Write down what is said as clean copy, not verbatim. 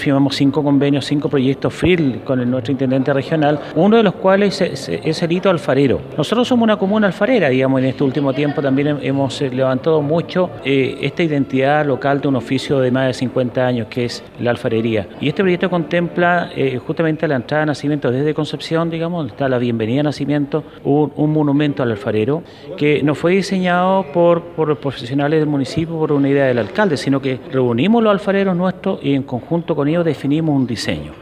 Firmamos 5 convenios, 5 proyectos FRIL con nuestro intendente regional, uno de los cuales es el hito alfarero. Nosotros somos una comuna alfarera, digamos, en este último tiempo también hemos levantado mucho esta identidad local de un oficio de más de 50 años, que es la alfarería. Y este proyecto contempla justamente la entrada a Nacimiento desde Concepción, digamos, donde está la bienvenida a Nacimiento, un monumento al alfarero, que no fue diseñado por profesionales del municipio por una idea del alcalde, sino que reunimos los alfareros nuestros y en conjunto con ellos definimos un diseño.